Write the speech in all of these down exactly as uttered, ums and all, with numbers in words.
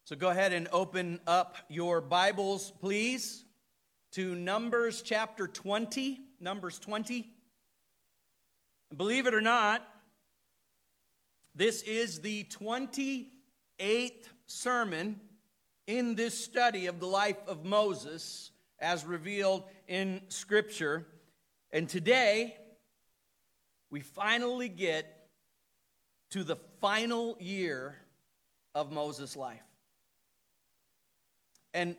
So go ahead and open up your Bibles, please, to Numbers chapter twenty. Numbers twenty. Believe it or not, this is the twenty-eighth sermon in this study of the life of Moses as revealed in Scripture. And today, we finally get to the final year of Moses' life. And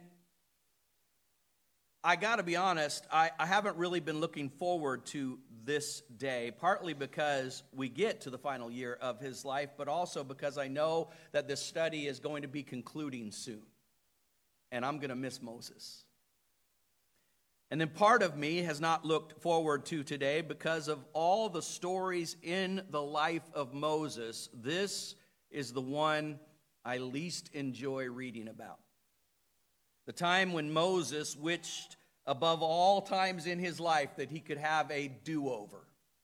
I got to be honest, I, I haven't really been looking forward to this day, partly because we get to the final year of his life, but also because I know that this study is going to be concluding soon, and I'm going to miss Moses. And then part of me has not looked forward to today because of all the stories in the life of Moses. This is the one I least enjoy reading about. The time when Moses wished above all times in his life that he could have a do-over.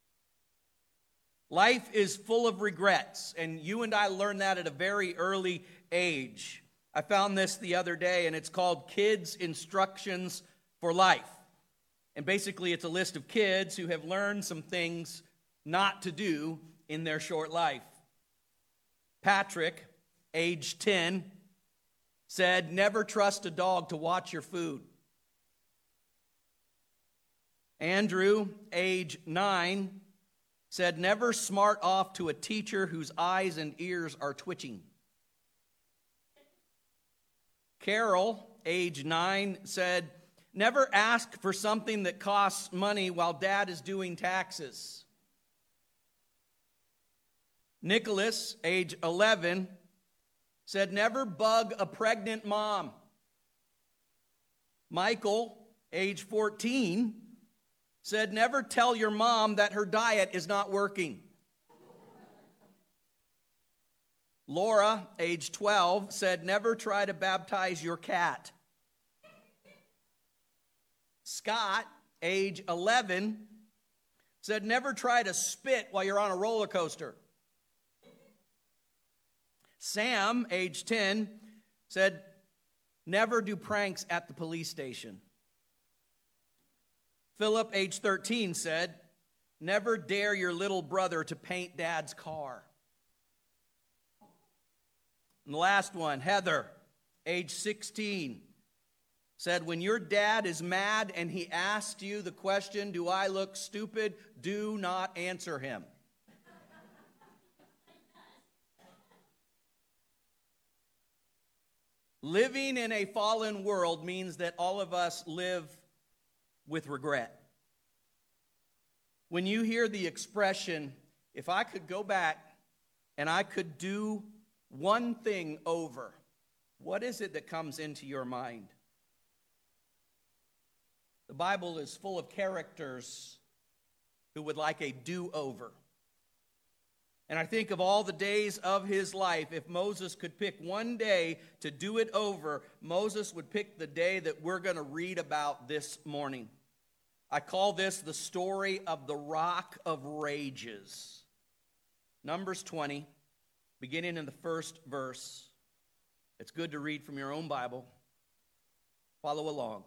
Life is full of regrets, and you and I learned that at a very early age. I found this the other day, and it's called Kids' Instructions for Life. And basically, it's a list of kids who have learned some things not to do in their short life. Patrick, age ten, said, never trust a dog to watch your food. Andrew, age nine, said, never smart off to a teacher whose eyes and ears are twitching. Carol, age nine, said, never ask for something that costs money while dad is doing taxes. Nicholas, age eleven, said, never bug a pregnant mom. Michael, age fourteen, said, never tell your mom that her diet is not working. Laura, age twelve, said, never try to baptize your cat. Scott, age eleven, said, never try to spit while you're on a roller coaster. Sam, age ten, said, never do pranks at the police station. Philip, age thirteen, said, never dare your little brother to paint dad's car. And the last one, Heather, age sixteen, said, when your dad is mad and he asks you the question, do I look stupid? Do not answer him. Living in a fallen world means that all of us live with regret. When you hear the expression, if I could go back and I could do one thing over, what is it that comes into your mind? The Bible is full of characters who would like a do-over. And I think of all the days of his life, if Moses could pick one day to do it over, Moses would pick the day that we're going to read about this morning. I call this the story of the Rock of Rages. Numbers twenty, beginning in the first verse. It's good to read from your own Bible. Follow along.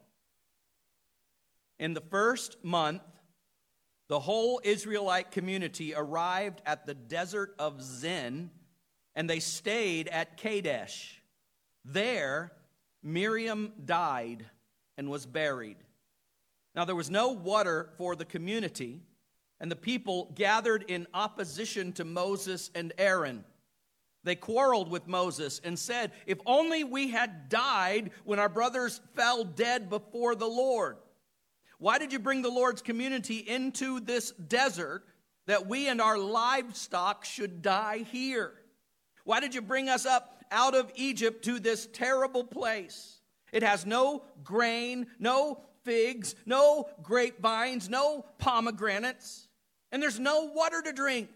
In the first month, the whole Israelite community arrived at the desert of Zin, and they stayed at Kadesh. There, Miriam died and was buried. Now, there was no water for the community, and the people gathered in opposition to Moses and Aaron. They quarreled with Moses and said, if only we had died when our brothers fell dead before the Lord. Why did you bring the Lord's community into this desert that we and our livestock should die here? Why did you bring us up out of Egypt to this terrible place? It has no grain, no figs, no grapevines, no pomegranates, and there's no water to drink.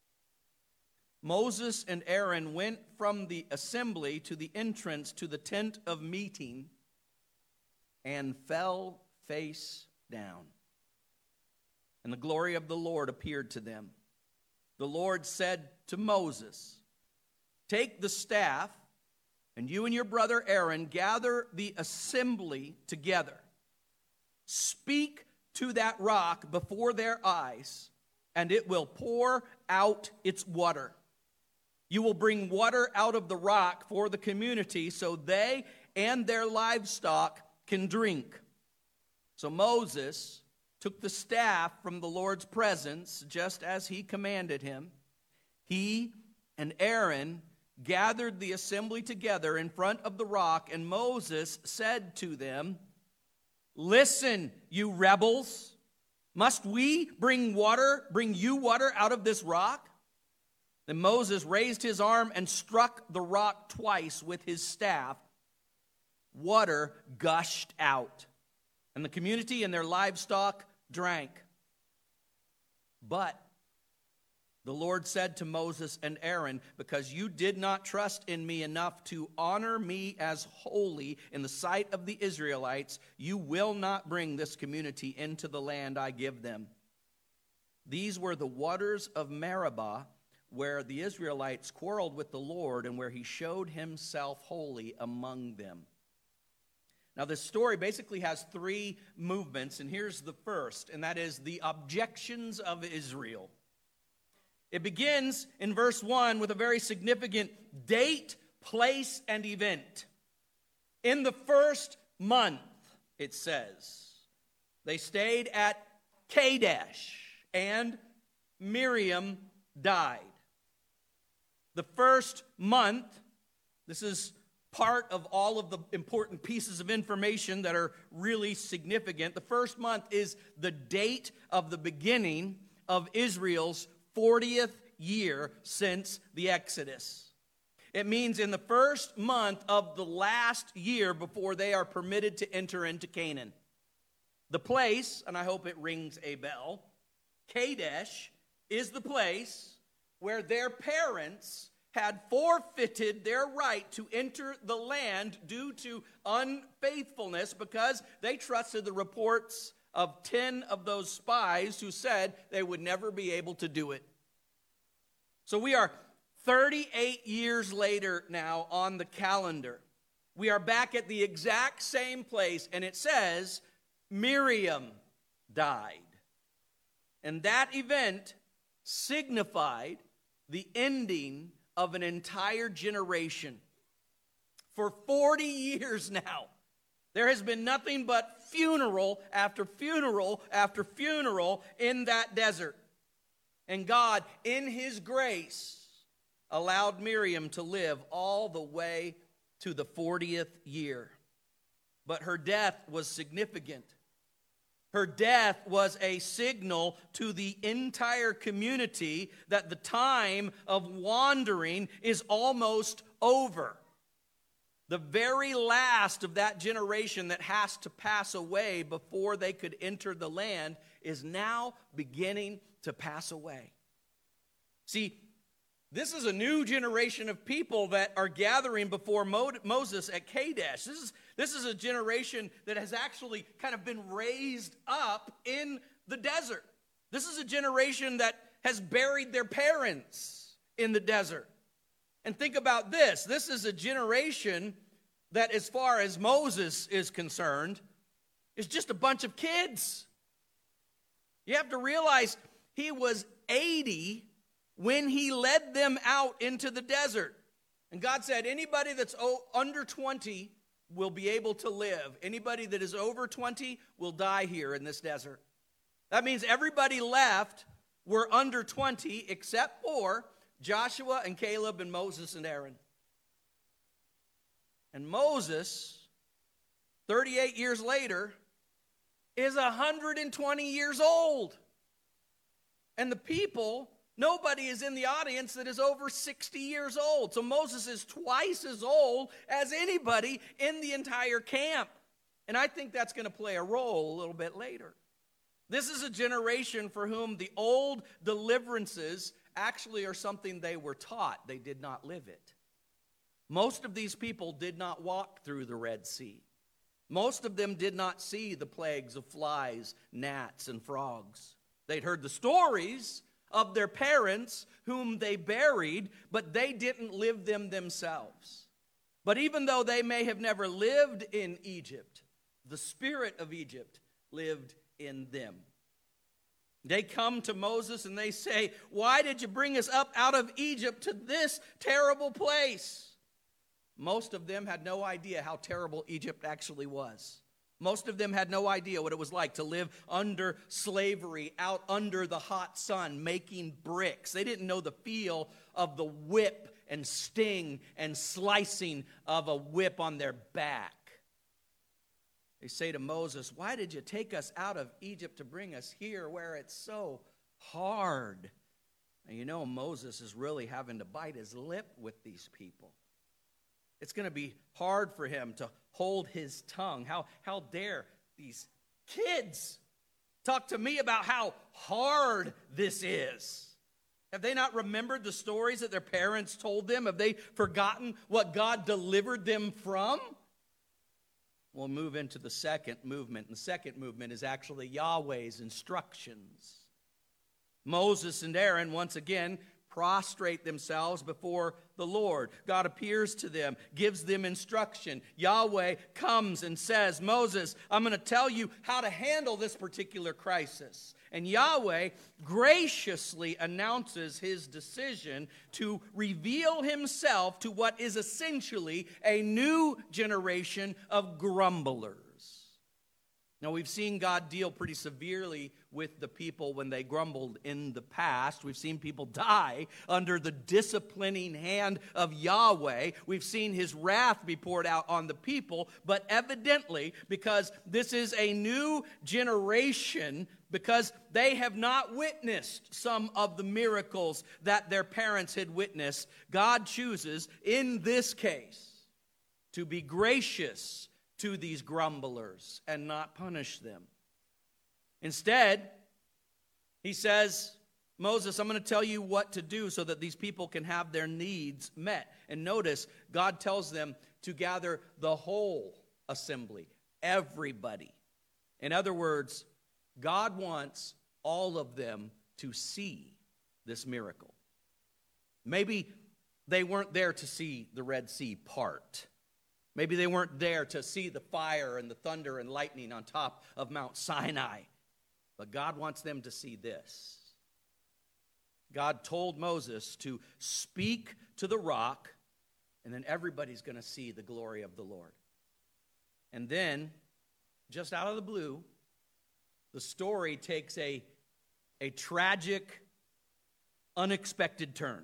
Moses and Aaron went from the assembly to the entrance to the tent of meeting and fell face down. And the glory of the Lord appeared to them. The Lord said to Moses, take the staff and you and your brother Aaron gather the assembly together. Speak to that rock before their eyes, and it will pour out its water. You will bring water out of the rock for the community so they and their livestock can drink. So Moses took the staff from the Lord's presence, just as he commanded him. He and Aaron gathered the assembly together in front of the rock, and Moses said to them, "Listen, you rebels, must we bring water, bring you water out of this rock?" Then Moses raised his arm and struck the rock twice with his staff. Water gushed out, and the community and their livestock drank. But the Lord said to Moses and Aaron, "Because you did not trust in me enough to honor me as holy in the sight of the Israelites, you will not bring this community into the land I give them." These were the waters of Meribah, where the Israelites quarreled with the Lord and where he showed himself holy among them. Now, this story basically has three movements, and here's the first, and that is the objections of Israel. It begins in verse one with a very significant date, place, and event. In the first month, it says, they stayed at Kadesh, and Miriam died. The first month, this is part of all of the important pieces of information that are really significant. The first month is the date of the beginning of Israel's fortieth year since the Exodus. It means in the first month of the last year before they are permitted to enter into Canaan. The place, and I hope it rings a bell, Kadesh is the place where their parents had forfeited their right to enter the land due to unfaithfulness because they trusted the reports of ten of those spies who said they would never be able to do it. So we are thirty-eight years later now on the calendar. We are back at the exact same place, and it says Miriam died. And that event signified the ending of an entire generation. For forty years now, there has been nothing but funeral after funeral after funeral in that desert. And God, in his grace, allowed Miriam to live all the way to the fortieth year. But her death was significant. Her death was a signal to the entire community that the time of wandering is almost over. The very last of that generation that has to pass away before they could enter the land is now beginning to pass away. See, this is a new generation of people that are gathering before Mo- Moses at Kadesh. This is, this is a generation that has actually kind of been raised up in the desert. This is a generation that has buried their parents in the desert. And think about this. This is a generation that, as far as Moses is concerned, is just a bunch of kids. You have to realize he was eighty when he led them out into the desert. And God said, anybody that's under twenty will be able to live. Anybody that is over twenty will die here in this desert. That means everybody left were under twenty except for Joshua and Caleb and Moses and Aaron. And Moses, thirty-eight years later, is one hundred twenty years old. And the people, nobody is in the audience that is over sixty years old. So Moses is twice as old as anybody in the entire camp. And I think that's going to play a role a little bit later. This is a generation for whom the old deliverances actually are something they were taught. They did not live it. Most of these people did not walk through the Red Sea. Most of them did not see the plagues of flies, gnats, and frogs. They'd heard the stories of their parents whom they buried, but they didn't live them themselves. But even though they may have never lived in Egypt, the spirit of Egypt lived in them. They come to Moses and they say, "Why did you bring us up out of Egypt to this terrible place?" Most of them had no idea how terrible Egypt actually was. Most of them had no idea what it was like to live under slavery, out under the hot sun, making bricks. They didn't know the feel of the whip and sting and slicing of a whip on their back. They say to Moses, "Why did you take us out of Egypt to bring us here where it's so hard?" And you know, Moses is really having to bite his lip with these people. It's going to be hard for him to hold his tongue. How, how dare these kids talk to me about how hard this is? Have they not remembered the stories that their parents told them? Have they forgotten what God delivered them from? We'll move into the second movement. And the second movement is actually Yahweh's instructions. Moses and Aaron, once again, prostrate themselves before the Lord. God appears to them, gives them instruction. Yahweh comes and says, "Moses, I'm going to tell you how to handle this particular crisis." And Yahweh graciously announces his decision to reveal himself to what is essentially a new generation of grumblers. Now, we've seen God deal pretty severely with the people when they grumbled in the past. We've seen people die under the disciplining hand of Yahweh. We've seen his wrath be poured out on the people. But evidently, because this is a new generation, because they have not witnessed some of the miracles that their parents had witnessed, God chooses, in this case, to be gracious to these grumblers and not punish them. Instead, he says, "Moses, I'm going to tell you what to do so that these people can have their needs met." And notice, God tells them to gather the whole assembly, everybody. In other words, God wants all of them to see this miracle. Maybe they weren't there to see the Red Sea part. Maybe they weren't there to see the fire and the thunder and lightning on top of Mount Sinai. But God wants them to see this. God told Moses to speak to the rock, and then everybody's going to see the glory of the Lord. And then, just out of the blue, the story takes a, a tragic, unexpected turn.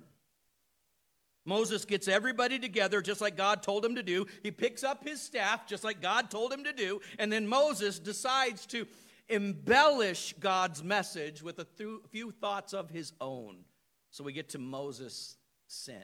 Moses gets everybody together just like God told him to do. He picks up his staff just like God told him to do. And then Moses decides to embellish God's message with a th- few thoughts of his own. So we get to Moses' sin.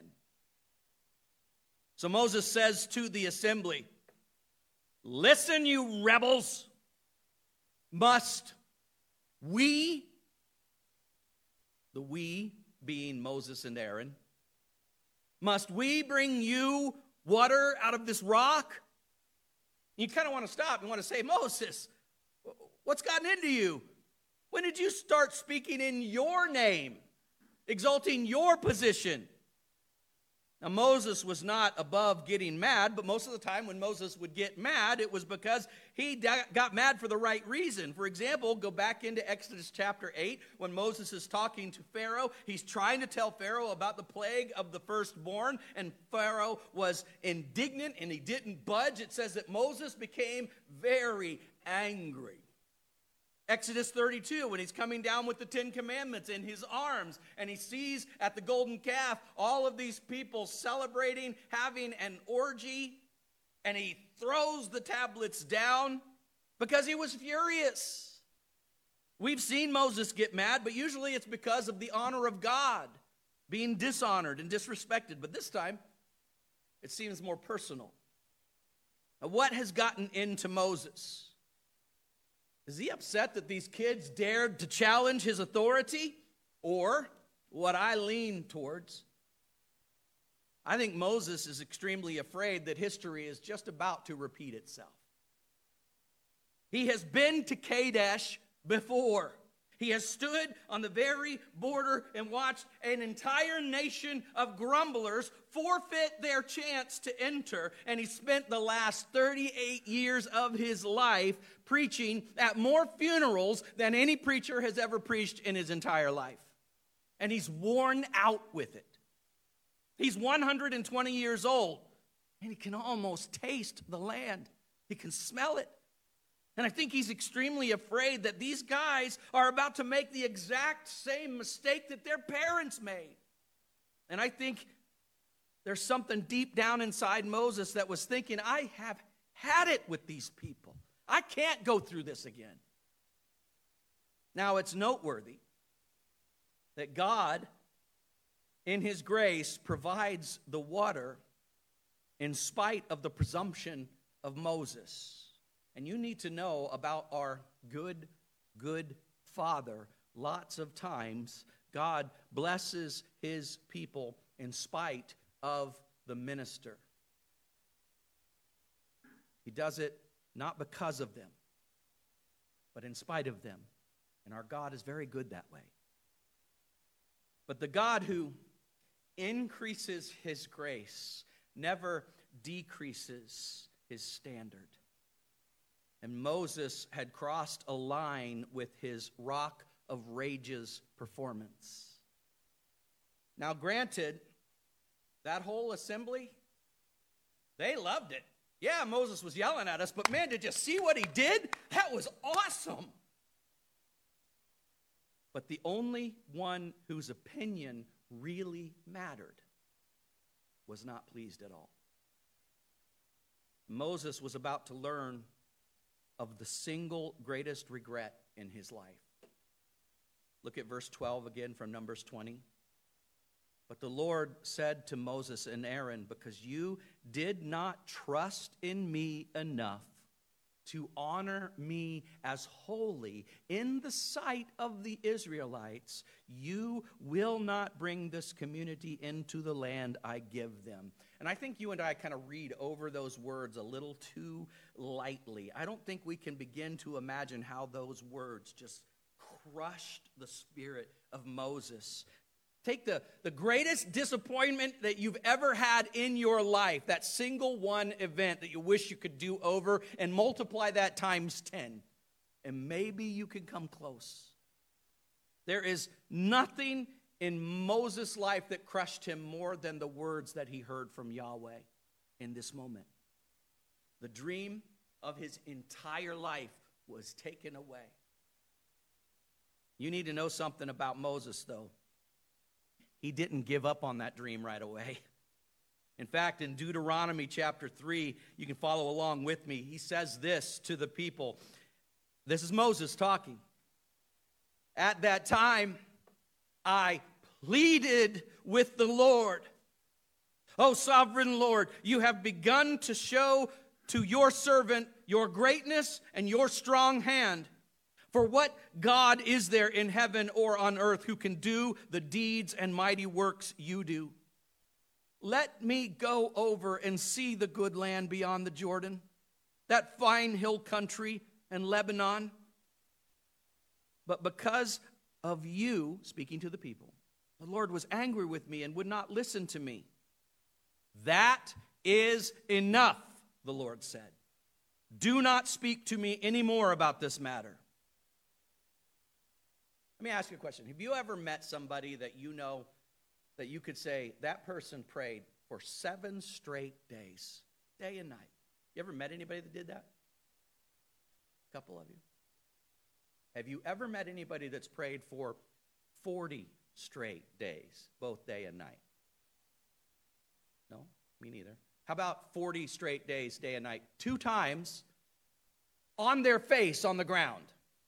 So Moses says to the assembly, "Listen, you rebels. Must we," the we being Moses and Aaron, "must we bring you water out of this rock?" You kind of want to stop and want to say, "Moses, what's gotten into you? When did you start speaking in your name, exalting your position?" Now, Moses was not above getting mad, but most of the time when Moses would get mad, it was because he got mad for the right reason. For example, go back into Exodus chapter eight, when Moses is talking to Pharaoh. He's trying to tell Pharaoh about the plague of the firstborn, and Pharaoh was indignant and he didn't budge. It says that Moses became very angry. Exodus thirty-two, when he's coming down with the Ten Commandments in his arms, and he sees at the golden calf all of these people celebrating, having an orgy, and he throws the tablets down because he was furious. We've seen Moses get mad, but usually it's because of the honor of God being dishonored and disrespected. But this time, it seems more personal. Now, what has gotten into Moses? Is he upset that these kids dared to challenge his authority? Or, what I lean towards, I think Moses is extremely afraid that history is just about to repeat itself. He has been to Kadesh before. He has stood on the very border and watched an entire nation of grumblers forfeit their chance to enter. And he spent the last thirty-eight years of his life preaching at more funerals than any preacher has ever preached in his entire life. And he's worn out with it. He's one hundred twenty years old, and he can almost taste the land. He can smell it. And I think he's extremely afraid that these guys are about to make the exact same mistake that their parents made. And I think there's something deep down inside Moses that was thinking, I have had it with these people. I can't go through this again. Now, it's noteworthy that God, in his grace, provides the water in spite of the presumption of Moses. And you need to know about our good, good Father. Lots of times, God blesses his people in spite of the minister. He does it not because of them, but in spite of them. And our God is very good that way. But the God who increases his grace never decreases his standard. And Moses had crossed a line with his Rock of Rages performance. Now, granted, that whole assembly, they loved it. Yeah, Moses was yelling at us, but man, did you see what he did? That was awesome. But the only one whose opinion really mattered was not pleased at all. Moses was about to learn of the single greatest regret in his life. Look at verse twelve again from Numbers twenty. But the Lord said to Moses and Aaron, because you did not trust in me enough to honor me as holy in the sight of the Israelites, you will not bring this community into the land I give them. And I think you and I kind of read over those words a little too lightly. I don't think we can begin to imagine how those words just crushed the spirit of Moses. Take the, the greatest disappointment that you've ever had in your life, that single one event that you wish you could do over, and multiply that times ten. And maybe you can come close. There is nothing in Moses' life that crushed him more than the words that he heard from Yahweh in this moment. The dream of his entire life was taken away. You need to know something about Moses, though. He didn't give up on that dream right away. In fact, in Deuteronomy chapter three, you can follow along with me. He says this to the people. This is Moses talking. At that time, I pleaded with the Lord. O sovereign Lord, you have begun to show to your servant your greatness and your strong hand. For what God is there in heaven or on earth who can do the deeds and mighty works you do? Let me go over and see the good land beyond the Jordan, that fine hill country and Lebanon. But because of you, speaking to the people, the Lord was angry with me and would not listen to me. That is enough, the Lord said. Do not speak to me anymore about this matter. Let me ask you a question. Have you ever met somebody that you know that you could say, that person prayed for seven straight days, day and night? You ever met anybody that did that? A couple of you. Have you ever met anybody that's prayed for forty straight days, both day and night? No, me neither. How about forty straight days, day and night, two times on their face on the ground?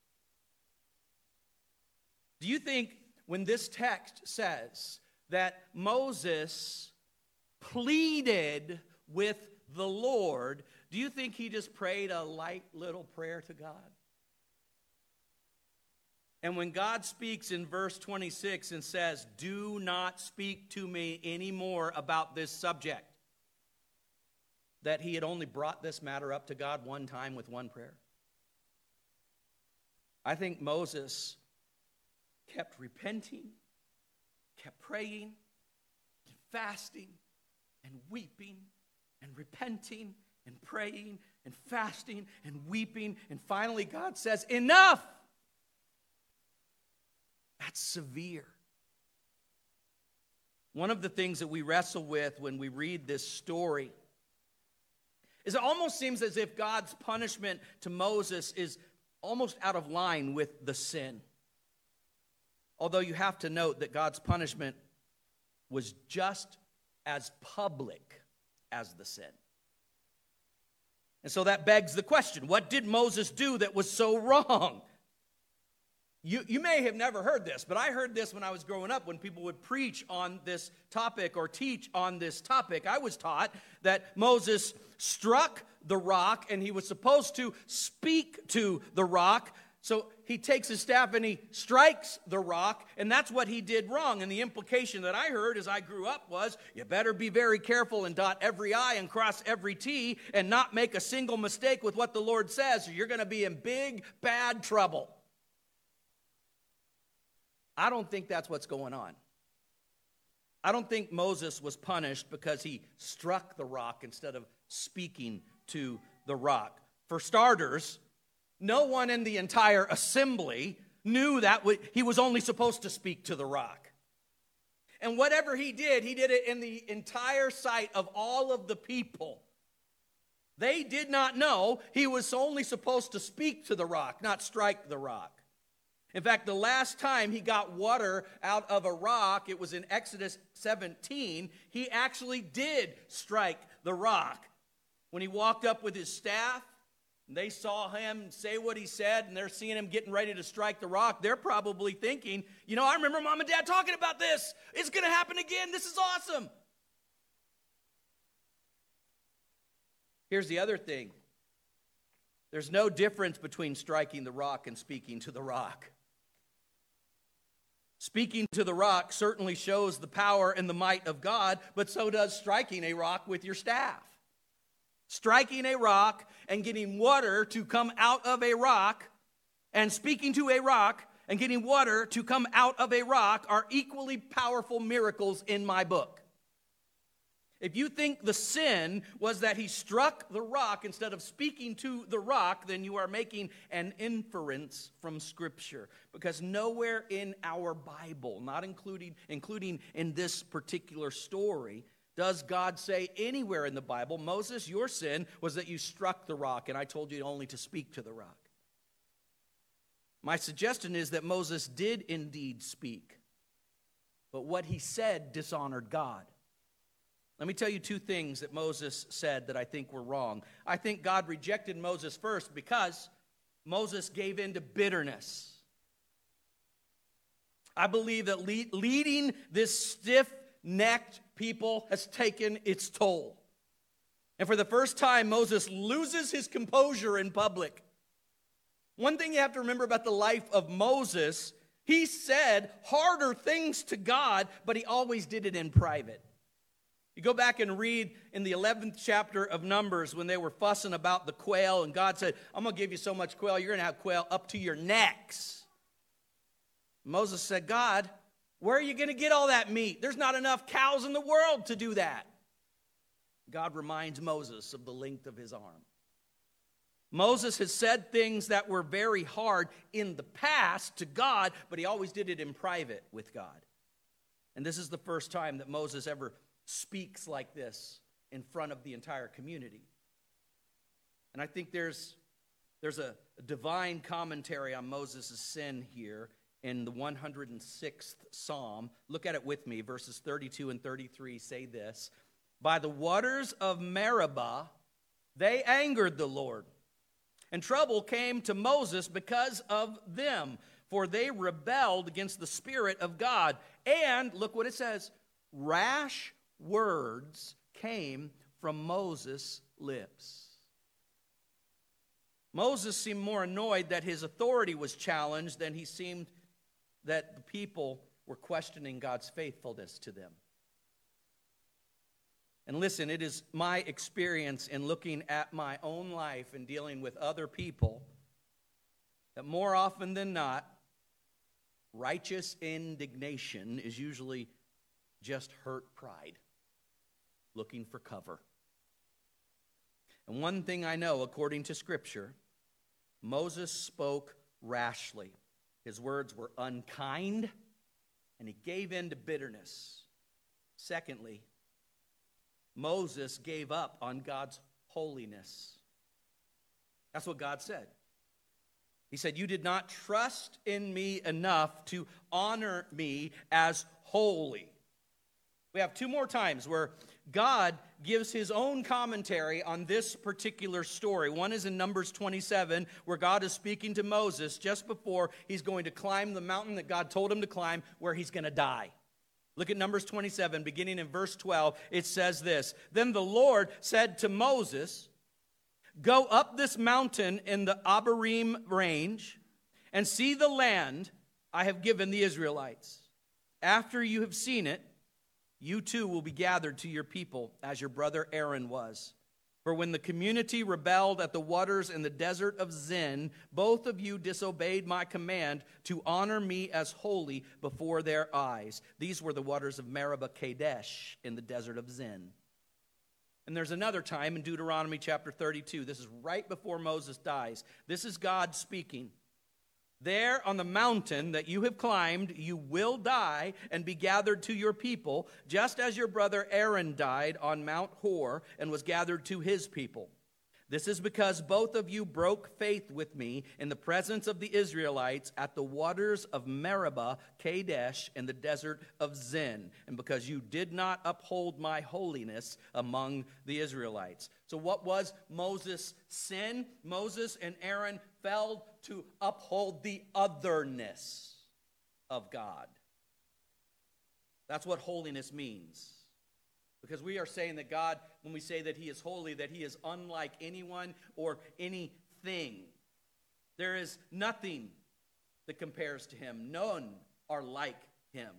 Do you think when this text says that Moses pleaded with the Lord, do you think he just prayed a light little prayer to God? And when God speaks in verse twenty-six and says, do not speak to me anymore about this subject, that he had only brought this matter up to God one time with one prayer? I think Moses kept repenting, kept praying, and fasting, and weeping, and repenting, and praying, and fasting, and weeping, and finally God says, enough! That's severe. One of the things that we wrestle with when we read this story is it almost seems as if God's punishment to Moses is almost out of line with the sin. Although you have to note that God's punishment was just as public as the sin. And so that begs the question, what did Moses do that was so wrong? You, you may have never heard this, but I heard this when I was growing up when people would preach on this topic or teach on this topic. I was taught that Moses struck the rock and he was supposed to speak to the rock. So he takes his staff and he strikes the rock, and that's what he did wrong. And the implication that I heard as I grew up was, you better be very careful and dot every I and cross every T and not make a single mistake with what the Lord says, or you're going to be in big, bad trouble. I don't think that's what's going on. I don't think Moses was punished because he struck the rock instead of speaking to the rock. For starters, no one in the entire assembly knew that he was only supposed to speak to the rock. And whatever he did, he did it in the entire sight of all of the people. They did not know he was only supposed to speak to the rock, not strike the rock. In fact, the last time he got water out of a rock, it was in Exodus seventeen, he actually did strike the rock. When he walked up with his staff, and they saw him say what he said, and they're seeing him getting ready to strike the rock, they're probably thinking, you know, I remember Mom and Dad talking about this. It's going to happen again. This is awesome. Here's the other thing. There's no difference between striking the rock and speaking to the rock. Speaking to the rock certainly shows the power and the might of God, but so does striking a rock with your staff. Striking a rock and getting water to come out of a rock and speaking to a rock and getting water to come out of a rock are equally powerful miracles in my book. If you think the sin was that he struck the rock instead of speaking to the rock, then you are making an inference from Scripture. Because nowhere in our Bible, not including, including in this particular story, does God say anywhere in the Bible, Moses, your sin was that you struck the rock, and I told you only to speak to the rock. My suggestion is that Moses did indeed speak, but what he said dishonored God. Let me tell you two things that Moses said that I think were wrong. I think God rejected Moses first because Moses gave in to bitterness. I believe that lead, leading this stiff-necked people has taken its toll. And for the first time, Moses loses his composure in public. One thing you have to remember about the life of Moses, he said harder things to God, but he always did it in private. You go back and read in the eleventh chapter of Numbers when they were fussing about the quail, and God said, I'm going to give you so much quail, you're going to have quail up to your necks. Moses said, God, where are you going to get all that meat? There's not enough cows in the world to do that. God reminds Moses of the length of his arm. Moses has said things that were very hard in the past to God, but he always did it in private with God. And this is the first time that Moses ever speaks like this in front of the entire community. And I think there's, there's a, a divine commentary on Moses' sin here in the one hundred sixth Psalm. Look at it with me. Verses thirty-two and thirty-three say this. By the waters of Meribah, they angered the Lord, and trouble came to Moses because of them, for they rebelled against the Spirit of God. And, look what it says, rash words came from Moses' lips. Moses seemed more annoyed that his authority was challenged than he seemed that the people were questioning God's faithfulness to them. And listen, it is my experience in looking at my own life and dealing with other people that more often than not, righteous indignation is usually just hurt pride, looking for cover. And one thing I know, according to Scripture, Moses spoke rashly. His words were unkind, and he gave in to bitterness. Secondly, Moses gave up on God's holiness. That's what God said. He said, "You did not trust in me enough to honor me as holy." We have two more times where God gives his own commentary on this particular story. One is in Numbers twenty-seven, where God is speaking to Moses just before he's going to climb the mountain that God told him to climb, where he's going to die. Look at Numbers twenty-seven, beginning in verse twelve. It says this, "Then the Lord said to Moses, 'Go up this mountain in the Abarim range and see the land I have given the Israelites. After you have seen it, you too will be gathered to your people as your brother Aaron was. For when the community rebelled at the waters in the desert of Zin, both of you disobeyed my command to honor me as holy before their eyes.' These were the waters of Meribah Kadesh in the desert of Zin." And there's another time in Deuteronomy chapter thirty-two. This is right before Moses dies. This is God speaking. "There on the mountain that you have climbed, you will die and be gathered to your people, just as your brother Aaron died on Mount Hor and was gathered to his people. This is because both of you broke faith with me in the presence of the Israelites at the waters of Meribah Kadesh in the desert of Zin, and because you did not uphold my holiness among the Israelites." So what was Moses' sin? Moses and Aaron failed to uphold the otherness of God. That's what holiness means. Because we are saying that God, when we say that he is holy, that he is unlike anyone or anything. There is nothing that compares to him. None are like him.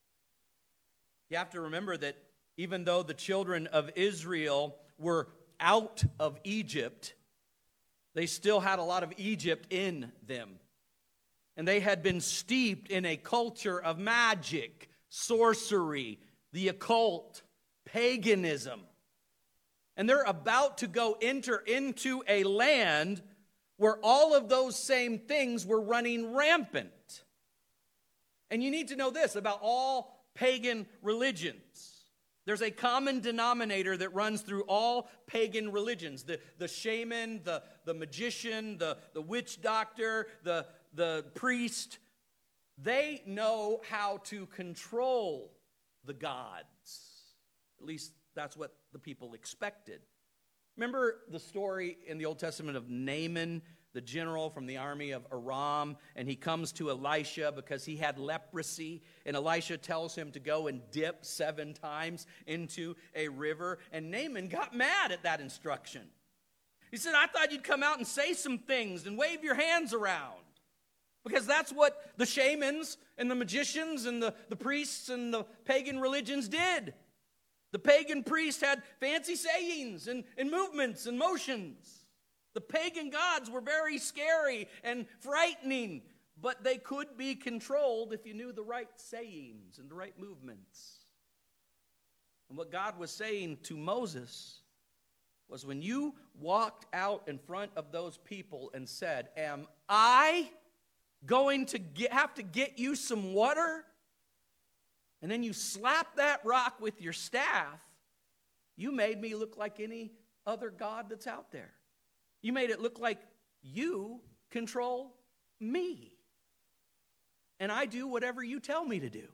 You have to remember that even though the children of Israel were out of Egypt, they still had a lot of Egypt in them. And they had been steeped in a culture of magic, sorcery, the occult, paganism. And they're about to go enter into a land where all of those same things were running rampant. And you need to know this about all pagan religions. There's a common denominator that runs through all pagan religions. The, the shaman, the, the magician, the, the witch doctor, the, the priest. They know how to control the gods. At least that's what the people expected. Remember the story in the Old Testament of Naaman, the general from the army of Aram, and he comes to Elisha because he had leprosy, and Elisha tells him to go and dip seven times into a river, and Naaman got mad at that instruction. He said, "I thought you'd come out and say some things and wave your hands around." Because that's what the shamans and the magicians and the, the priests and the pagan religions did. The pagan priest had fancy sayings and, and movements and motions. The pagan gods were very scary and frightening, but they could be controlled if you knew the right sayings and the right movements. And what God was saying to Moses was, when you walked out in front of those people and said, "Am I going to get, have to get you some water?" And then you slap that rock with your staff, you made me look like any other god that's out there. You made it look like you control me. And I do whatever you tell me to do.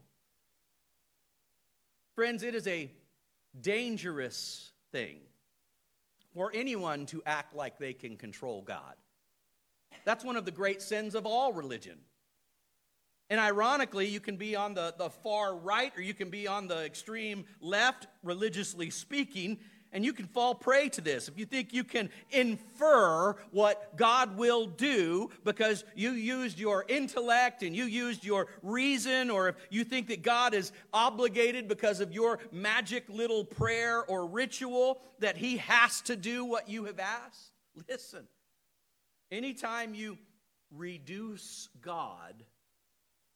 Friends, it is a dangerous thing for anyone to act like they can control God. That's one of the great sins of all religion. And ironically, you can be on the, the far right or you can be on the extreme left, religiously speaking, and you can fall prey to this. If you think you can infer what God will do because you used your intellect and you used your reason, or if you think that God is obligated because of your magic little prayer or ritual that he has to do what you have asked, listen, anytime you reduce God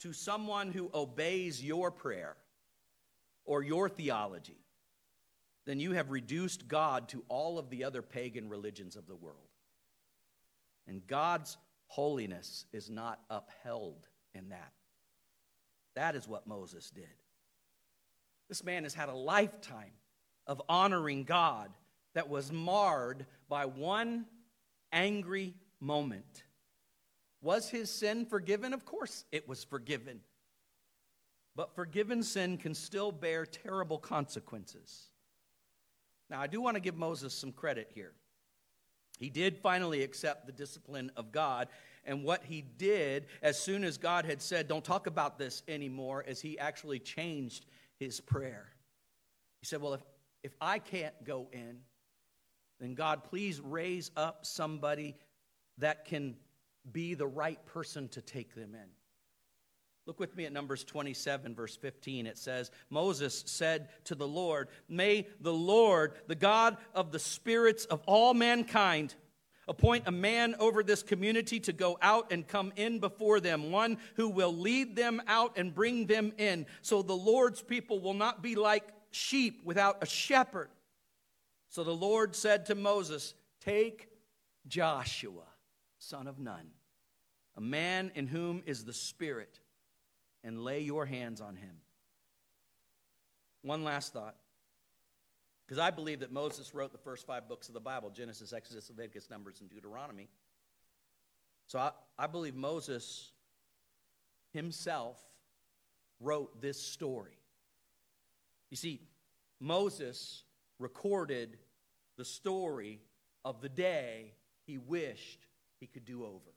to someone who obeys your prayer or your theology, then you have reduced God to all of the other pagan religions of the world. And God's holiness is not upheld in that. That is what Moses did. This man has had a lifetime of honoring God that was marred by one angry moment. Was his sin forgiven? Of course it was forgiven. But forgiven sin can still bear terrible consequences. Now, I do want to give Moses some credit here. He did finally accept the discipline of God, and what he did as soon as God had said, don't talk about this anymore, is he actually changed his prayer. He said, well, if, if I can't go in, then God, please raise up somebody that can be the right person to take them in. Look with me at Numbers twenty-seven, verse fifteen. It says, Moses said to the Lord, may the Lord, the God of the spirits of all mankind, appoint a man over this community to go out and come in before them, one who will lead them out and bring them in, so the Lord's people will not be like sheep without a shepherd. So the Lord said to Moses, take Joshua, son of Nun, a man in whom is the Spirit, and lay your hands on him. One last thought. Because I believe that Moses wrote the first five books of the Bible, Genesis, Exodus, Leviticus, Numbers, and Deuteronomy. So I, I believe Moses himself wrote this story. You see, Moses recorded the story of the day he wished he could do over.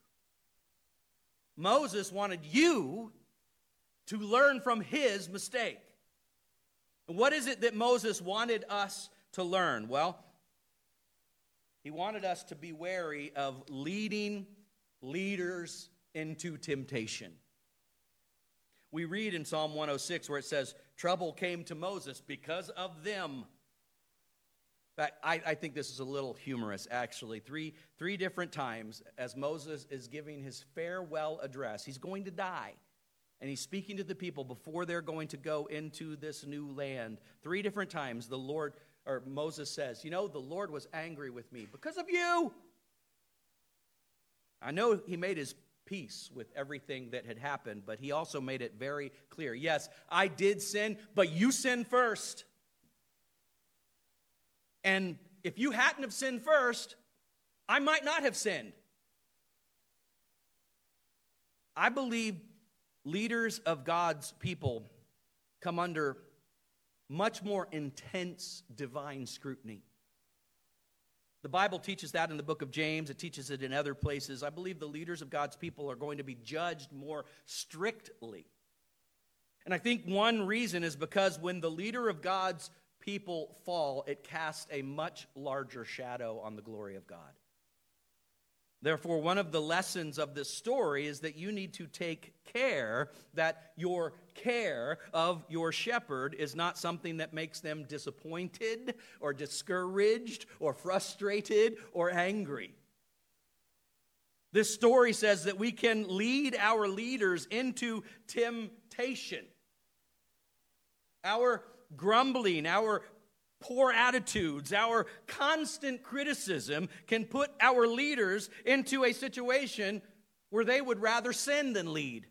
Moses wanted you to learn from his mistake. And what is it that Moses wanted us to learn? Well, he wanted us to be wary of leading leaders into temptation. We read in Psalm one oh six where it says, trouble came to Moses because of them. In fact, I, I think this is a little humorous, actually. Three, three different times as Moses is giving his farewell address, he's going to die. And he's speaking to the people before they're going to go into this new land. Three different times the Lord, or Moses says, you know, the Lord was angry with me because of you. I know he made his peace with everything that had happened, but he also made it very clear. Yes, I did sin, but you sinned first. And if you hadn't have sinned first, I might not have sinned. I believe leaders of God's people come under much more intense divine scrutiny. The Bible teaches that in the book of James. It teaches it in other places. I believe the leaders of God's people are going to be judged more strictly. And I think one reason is because when the leader of God's people fall, it casts a much larger shadow on the glory of God. Therefore, one of the lessons of this story is that you need to take care that your care of your shepherd is not something that makes them disappointed or discouraged or frustrated or angry. This story says that we can lead our leaders into temptation. Our grumbling, our poor attitudes, our constant criticism can put our leaders into a situation where they would rather sin than lead.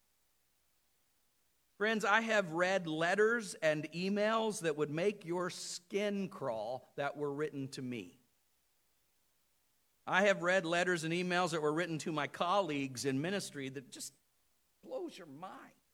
Friends, I have read letters and emails that would make your skin crawl that were written to me. I have read letters and emails that were written to my colleagues in ministry that just blows your mind.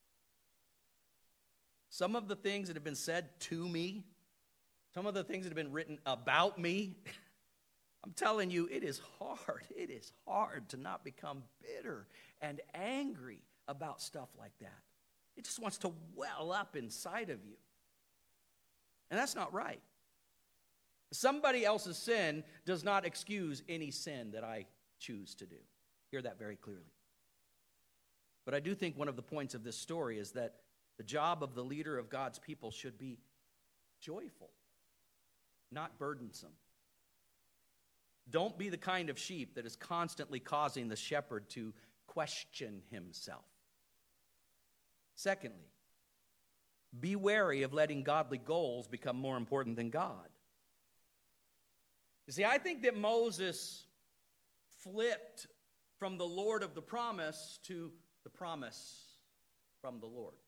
Some of the things that have been said to me, some of the things that have been written about me, I'm telling you, it is hard. It is hard to not become bitter and angry about stuff like that. It just wants to well up inside of you. And that's not right. Somebody else's sin does not excuse any sin that I choose to do. Hear that very clearly. But I do think one of the points of this story is that the job of the leader of God's people should be joyful, not burdensome. Don't be the kind of sheep that is constantly causing the shepherd to question himself. Secondly, be wary of letting godly goals become more important than God. You see, I think that Moses flipped from the Lord of the promise to the promise from the Lord.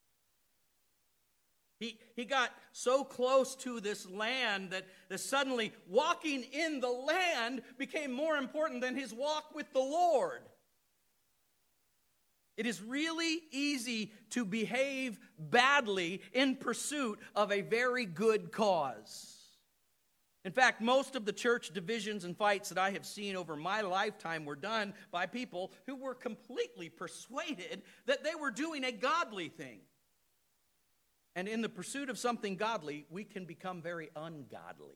He, he got so close to this land that, that suddenly walking in the land became more important than his walk with the Lord. It is really easy to behave badly in pursuit of a very good cause. In fact, most of the church divisions and fights that I have seen over my lifetime were done by people who were completely persuaded that they were doing a godly thing. And in the pursuit of something godly, we can become very ungodly.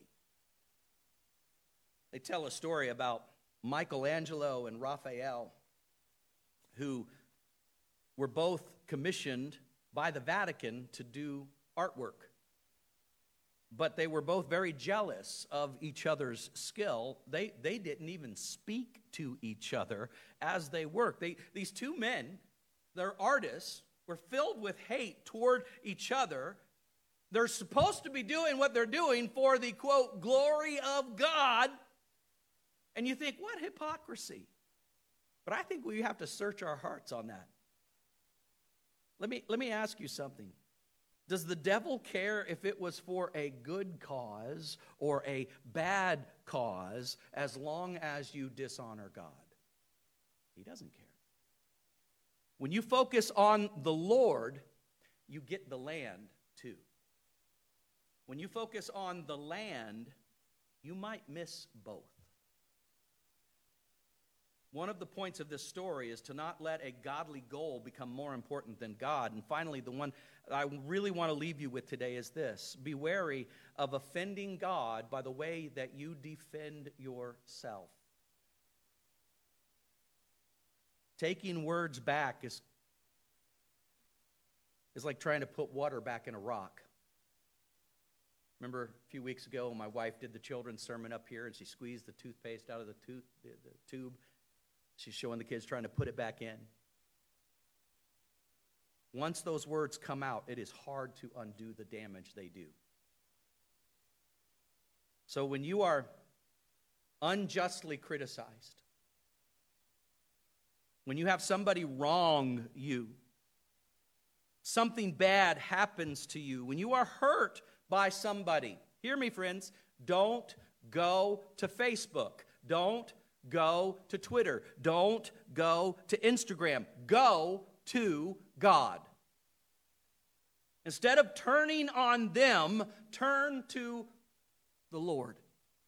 They tell a story about Michelangelo and Raphael, who were both commissioned by the Vatican to do artwork. But they were both very jealous of each other's skill. They, they didn't even speak to each other as they worked. They, these two men, they're artists, were filled with hate toward each other. They're supposed to be doing what they're doing for the, quote, glory of God. And you think, what hypocrisy? But I think we have to search our hearts on that. Let me, let me ask you something. Does the devil care if it was for a good cause or a bad cause as long as you dishonor God? He doesn't care. When you focus on the Lord, you get the land too. When you focus on the land, you might miss both. One of the points of this story is to not let a godly goal become more important than God. And finally, the one I really want to leave you with today is this. Be wary of offending God by the way that you defend yourself. Taking words back is, is like trying to put water back in a rock. Remember a few weeks ago when my wife did the children's sermon up here and she squeezed the toothpaste out of the, tooth, the, the tube? She's showing the kids trying to put it back in. Once those words come out, it is hard to undo the damage they do. So when you are unjustly criticized, when you have somebody wrong you, something bad happens to you, when you are hurt by somebody, hear me, friends, don't go to Facebook. Don't go to Twitter. Don't go to Instagram. Go to God. Instead of turning on them, turn to the Lord.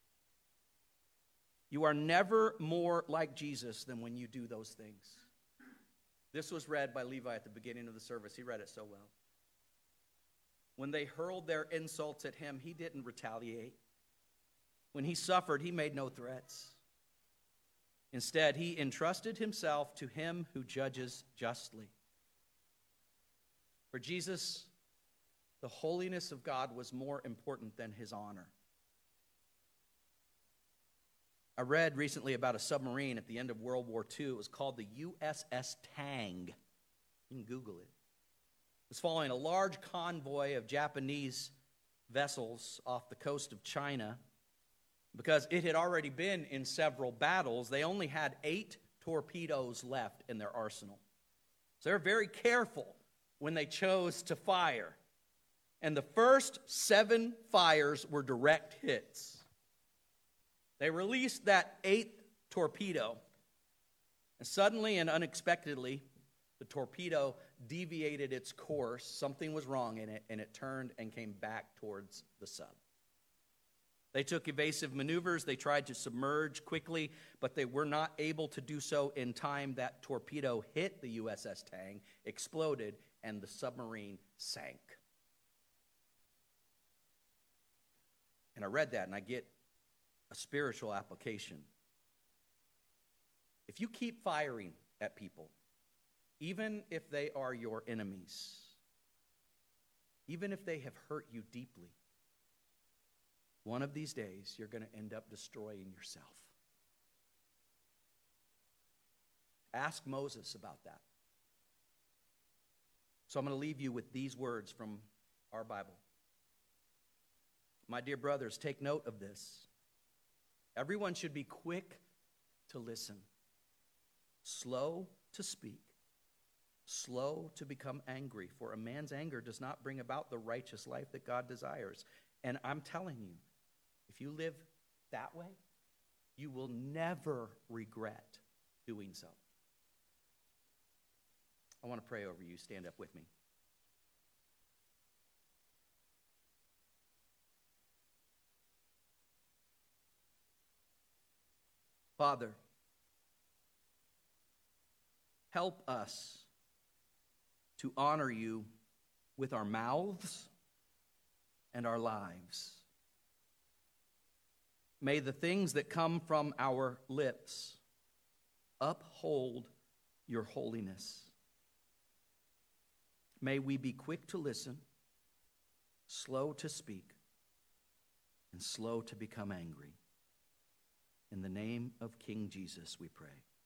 You are never more like Jesus than when you do those things. This was read by Levi at the beginning of the service. He read it so well. When they hurled their insults at him, he didn't retaliate. When he suffered, he made no threats. Instead, he entrusted himself to him who judges justly. For Jesus, the holiness of God was more important than his honor. I read recently about a submarine at the end of World War Two. It was called the U S S Tang. You can Google it. It was following a large convoy of Japanese vessels off the coast of China. Because it had already been in several battles, they only had eight torpedoes left in their arsenal. So they're very careful when they chose to fire. And the first seven fires were direct hits. They released that eighth torpedo, and suddenly and unexpectedly, the torpedo deviated its course. Something was wrong in it, and it turned and came back towards the sub. They took evasive maneuvers. They tried to submerge quickly, but they were not able to do so in time. That torpedo hit the U S S Tang, exploded, and the submarine sank. And I read that, and I get a spiritual application. If you keep firing at people, even if they are your enemies, even if they have hurt you deeply, one of these days, you're going to end up destroying yourself. Ask Moses about that. So I'm going to leave you with these words from our Bible. My dear brothers, take note of this. Everyone should be quick to listen, slow to speak, slow to become angry, for a man's anger does not bring about the righteous life that God desires. And I'm telling you, if you live that way, you will never regret doing so. I want to pray over you. Stand up with me. Father, help us to honor you with our mouths and our lives. May the things that come from our lips uphold your holiness. May we be quick to listen, slow to speak, and slow to become angry. In the name of King Jesus, we pray.